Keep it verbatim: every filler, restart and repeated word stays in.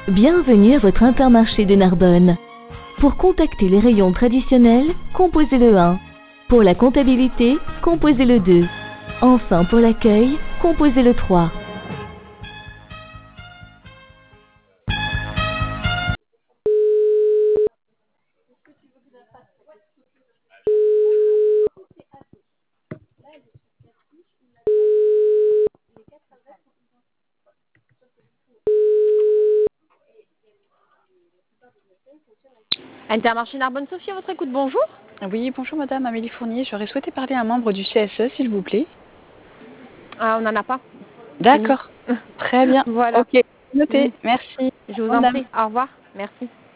Bienvenue à votre Intermarché de Narbonne. Pour contacter les rayons traditionnels, composez le un. Pour la comptabilité, composez le deux. Enfin, pour l'accueil, composez le trois. Intermarché Narbonne Sophie, à votre écoute, bonjour. Oui, bonjour madame Amélie Fournier, j'aurais souhaité parler à un membre du C S E s'il vous plaît. Ah, on n'en a pas. D'accord, très bien, Voilà. ok, noté, merci. Je Au vous revoir en madame. prie, au revoir, merci.